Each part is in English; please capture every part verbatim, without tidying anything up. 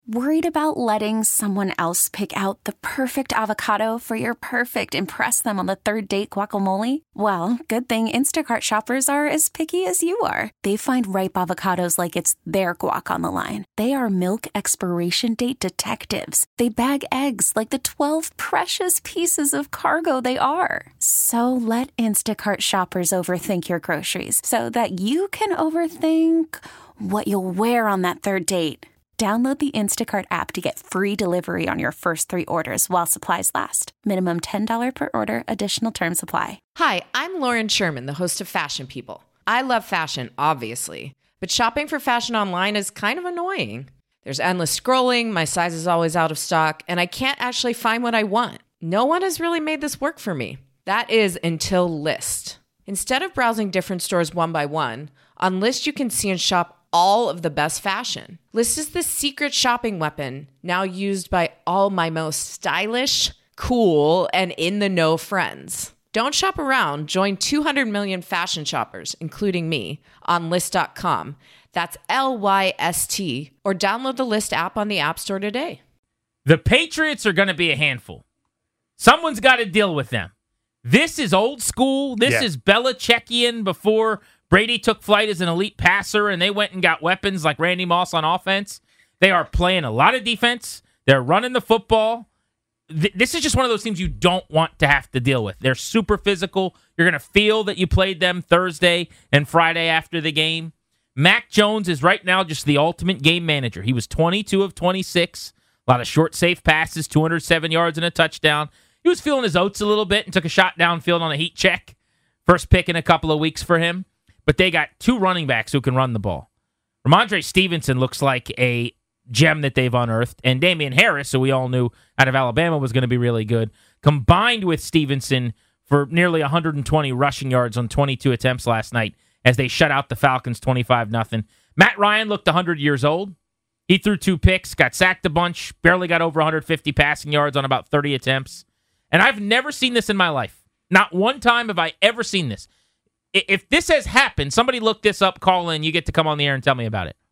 Worried about letting someone else pick out the perfect avocado for your perfect impress them on the third date guacamole? Well, good thing Instacart shoppers are as picky as you are. They find ripe avocados like it's their guac on the line. They are milk expiration date detectives. They bag eggs like the twelve precious pieces of cargo they are. So let Instacart shoppers overthink your groceries so that you can overthink what you'll wear on that third date. Download the Instacart app to get free delivery on your first three orders while supplies last. Minimum ten dollars per order. Additional terms apply. Hi, I'm Lauren Sherman, the host of Fashion People. I love fashion, obviously, but shopping for fashion online is kind of annoying. There's endless scrolling, my size is always out of stock, and I can't actually find what I want. No one has really made this work for me. That is until Lyst. Instead of browsing different stores one by one, on Lyst you can see and shop all of the best fashion. Lyst is the secret shopping weapon now used by all my most stylish, cool, and in-the-know friends. Don't shop around. Join two hundred million fashion shoppers, including me, on Lyst dot com. That's L Y S T. Or download the Lyst app on the App Store today. The Patriots are going to be a handful. Someone's got to deal with them. This is old school. This Yeah. is Belichickian before Brady took flight as an elite passer, and they went and got weapons like Randy Moss on offense. They are playing a lot of defense. They're running the football. Th- this is just one of those teams you don't want to have to deal with. They're super physical. You're going to feel that you played them Thursday and Friday after the game. Mac Jones is right now just the ultimate game manager. He was twenty-two of twenty-six. A lot of short, safe passes, two hundred seven yards and a touchdown. He was feeling his oats a little bit and took a shot downfield on a heat check. First pick in a couple of weeks for him. But they got two running backs who can run the ball. Ramondre Stevenson looks like a gem that they've unearthed. And Damian Harris, who we all knew out of Alabama was going to be really good, combined with Stevenson for nearly one hundred twenty rushing yards on twenty-two attempts last night as they shut out the Falcons twenty-five nothing. Matt Ryan looked one hundred years old. He threw two picks, got sacked a bunch, barely got over one hundred fifty passing yards on about thirty attempts. And I've never seen this in my life. Not one time have I ever seen this. If this has happened, somebody look this up, call in, you get to come on the air and tell me about it.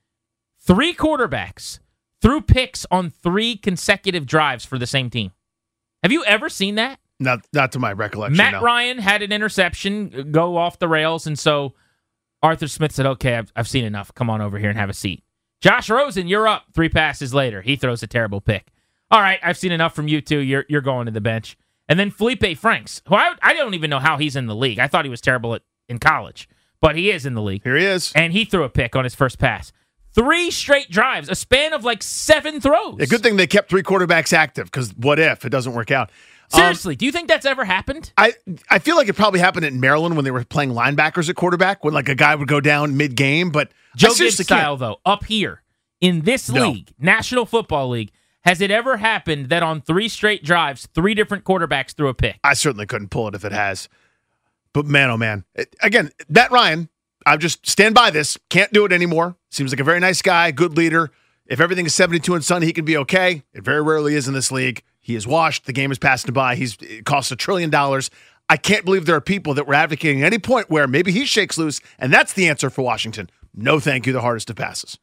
Three quarterbacks threw picks on three consecutive drives for the same team. Have you ever seen that? Not not to my recollection, Matt no. Ryan had an interception go off the rails, and so Arthur Smith said, okay, I've, I've seen enough. Come on over here and have a seat. Josh Rosen, you're up. Three passes later. He throws a terrible pick. All right, I've seen enough from you two. You're, you're going to the bench. And then Felipe Franks, who I, I don't even know how he's in the league. I thought he was terrible at, in college, but he is in the league. Here he is. And he threw a pick on his first pass. Three straight drives, a span of like seven throws. A good thing they kept three quarterbacks active, because what if it doesn't work out? Seriously, um, do you think that's ever happened? I, I feel like it probably happened in Maryland when they were playing linebackers at quarterback, when like a guy would go down mid-game. But Joe Gibbs style, though, up here in this No. league, National Football League, has it ever happened that on three straight drives, three different quarterbacks threw a pick? I certainly couldn't pull it if it has. But man, oh man. It, again, Matt Ryan, I just stand by this. Can't do it anymore. Seems like a very nice guy, good leader. If everything is seventy-two and sunny, he can be okay. It very rarely is in this league. He is washed. The game is passing by. He's it costs a trillion dollars. I can't believe there are people that were advocating at any point where maybe he shakes loose, and that's the answer for Washington. No thank you, the hardest of passes.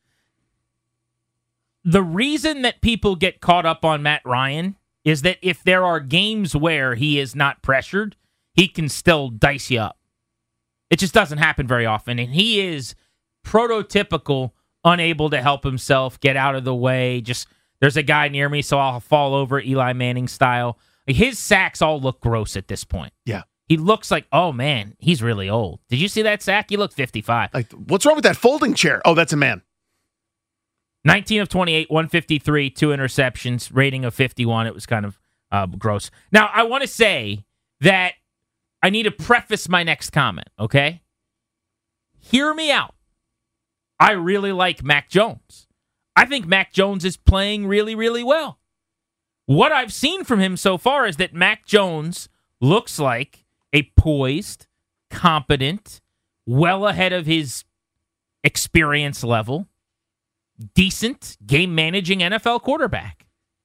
The reason that people get caught up on Matt Ryan is that if there are games where he is not pressured, he can still dice you up. It just doesn't happen very often, and he is prototypical, unable to help himself, get out of the way. Just, there's a guy near me, so I'll fall over, Eli Manning style. His sacks all look gross at this point. Yeah. He looks like, oh, man, he's really old. Did you see that sack? He looked fifty-five. Like, what's wrong with that folding chair? Oh, that's a man. nineteen of twenty-eight, one fifty-three, two interceptions, rating of fifty-one. It was kind of uh, gross. Now, I want to say that I need to preface my next comment, okay? Hear me out. I really like Mac Jones. I think Mac Jones is playing really, really well. What I've seen from him so far is that Mac Jones looks like a poised, competent, well ahead of his experience level, decent, game-managing N F L quarterback.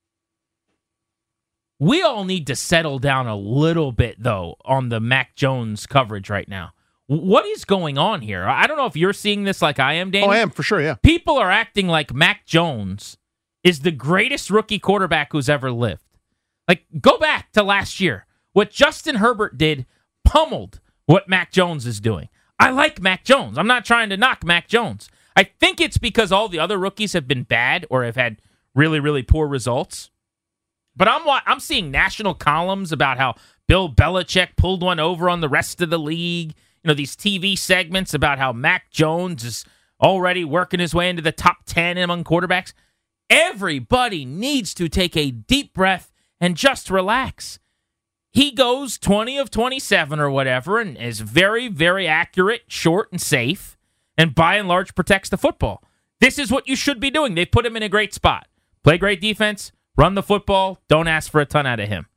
We all need to settle down a little bit, though, on the Mac Jones coverage right now. What is going on here? I don't know if you're seeing this like I am, Danny. Oh, I am, for sure, yeah. People are acting like Mac Jones is the greatest rookie quarterback who's ever lived. Like, go back to last year. What Justin Herbert did pummeled what Mac Jones is doing. I like Mac Jones. I'm not trying to knock Mac Jones. I think it's because all the other rookies have been bad or have had really, really poor results. But I'm I'm seeing national columns about how Bill Belichick pulled one over on the rest of the league. You know, these T V segments about how Mac Jones is already working his way into the top ten among quarterbacks. Everybody needs to take a deep breath and just relax. He goes twenty of twenty-seven or whatever and is very, very accurate, short, and safe, and by and large protects the football. This is what you should be doing. They put him in a great spot. Play great defense, run the football, don't ask for a ton out of him.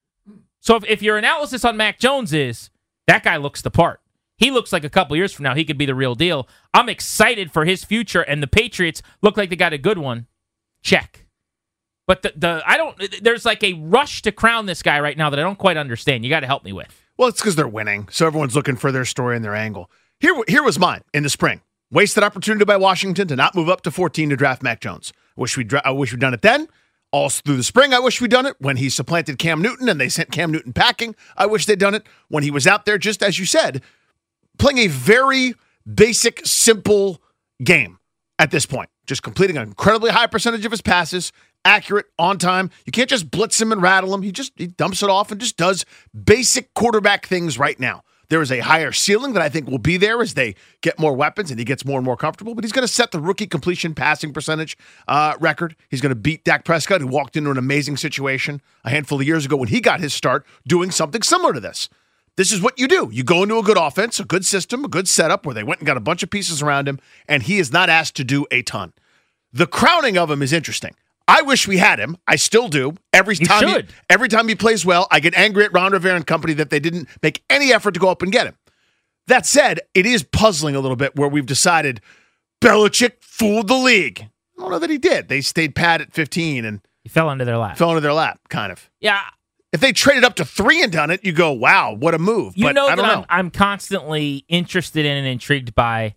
So if, if your analysis on Mac Jones is, that guy looks the part. He looks like a couple years from now he could be the real deal. I'm excited for his future, and the Patriots look like they got a good one. Check. But the, the I don't. There's like a rush to crown this guy right now that I don't quite understand. You got to help me with. Well, it's because they're winning, so everyone's looking for their story and their angle. Here, here was mine in the spring. Wasted opportunity by Washington to not move up to fourteen to draft Mac Jones. Wish we I wish we'd done it then. All through the spring, I wish we'd done it. When he supplanted Cam Newton and they sent Cam Newton packing, I wish they'd done it. When he was out there, just as you said, playing a very basic, simple game at this point. Just completing an incredibly high percentage of his passes, accurate, on time. You can't just blitz him and rattle him. He just he dumps it off and just does basic quarterback things right now. There is a higher ceiling that I think will be there as they get more weapons and he gets more and more comfortable, but he's going to set the rookie completion passing percentage uh, record. He's going to beat Dak Prescott, who walked into an amazing situation a handful of years ago when he got his start doing something similar to this. This is what you do. You go into a good offense, a good system, a good setup where they went and got a bunch of pieces around him, and he is not asked to do a ton. The crowning of him is interesting. I wish we had him. I still do. Every you time should. he, every time he plays well, I get angry at Ron Rivera and company that they didn't make any effort to go up and get him. That said, it is puzzling a little bit where we've decided Belichick fooled the league. I don't know that he did. They stayed pat at fifteen and He fell into their lap. fell into their lap, kind of. Yeah. If they traded up to three and done it, you go, wow, what a move. You but know I don't that know. I'm, I'm constantly interested in and intrigued by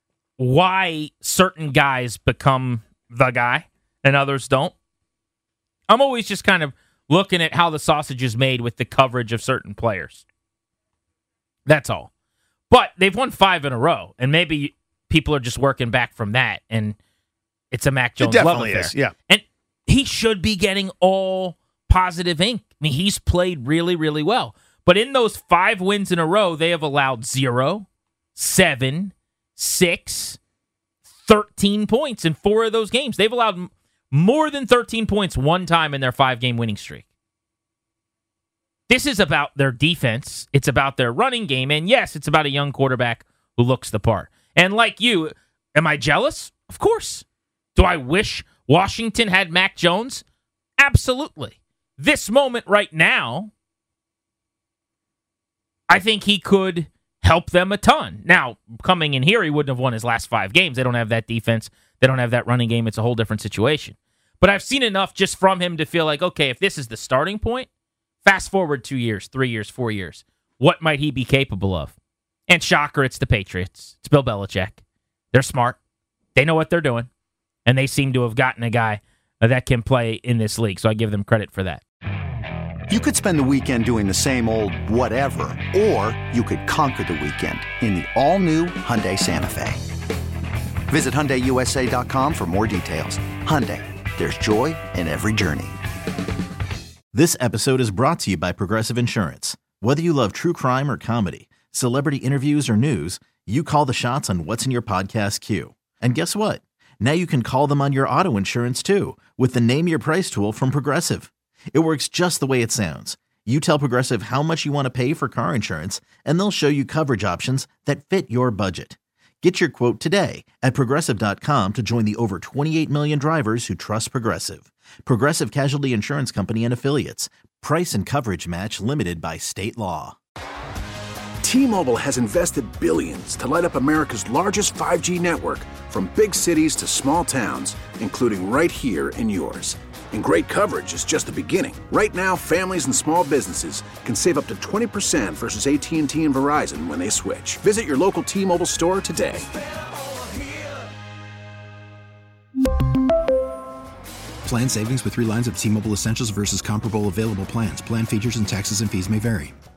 why certain guys become the guy and others don't. I'm always just kind of looking at how the sausage is made with the coverage of certain players. That's all. But they've won five in a row, and maybe people are just working back from that, and it's a Mac Jones It love definitely affair. is, yeah. And he should be getting all positive ink. I mean, he's played really, really well. But in those five wins in a row, they have allowed zero, seven, six, thirteen points in four of those games. They've allowed m- more than thirteen points one time in their five-game winning streak. This is about their defense. It's about their running game. And yes, it's about a young quarterback who looks the part. And like you, am I jealous? Of course. Do I wish Washington had Mac Jones? Absolutely. This moment right now, I think he could help them a ton. Now, coming in here, he wouldn't have won his last five games. They don't have that defense. They don't have that running game. It's a whole different situation. But I've seen enough just from him to feel like, okay, if this is the starting point, fast forward two years, three years, four years, what might he be capable of? And shocker, it's the Patriots. It's Bill Belichick. They're smart. They know what they're doing. And they seem to have gotten a guy that can play in this league. So I give them credit for that. You could spend the weekend doing the same old whatever, or you could conquer the weekend in the all-new Hyundai Santa Fe. Visit Hyundai U S A dot com for more details. Hyundai, there's joy in every journey. This episode is brought to you by Progressive Insurance. Whether you love true crime or comedy, celebrity interviews or news, you call the shots on what's in your podcast queue. And guess what? Now you can call them on your auto insurance too with the Name Your Price tool from Progressive. It works just the way it sounds. You tell Progressive how much you want to pay for car insurance, and they'll show you coverage options that fit your budget. Get your quote today at Progressive dot com to join the over twenty-eight million drivers who trust Progressive. Progressive Casualty Insurance Company and Affiliates. Price and coverage match limited by state law. T-Mobile has invested billions to light up America's largest five G network, from big cities to small towns, including right here in yours. And great coverage is just the beginning. Right now, families and small businesses can save up to twenty percent versus A T and T and Verizon when they switch. Visit your local T-Mobile store today. Plan savings with three lines of T-Mobile Essentials versus comparable available plans. Plan features and taxes and fees may vary.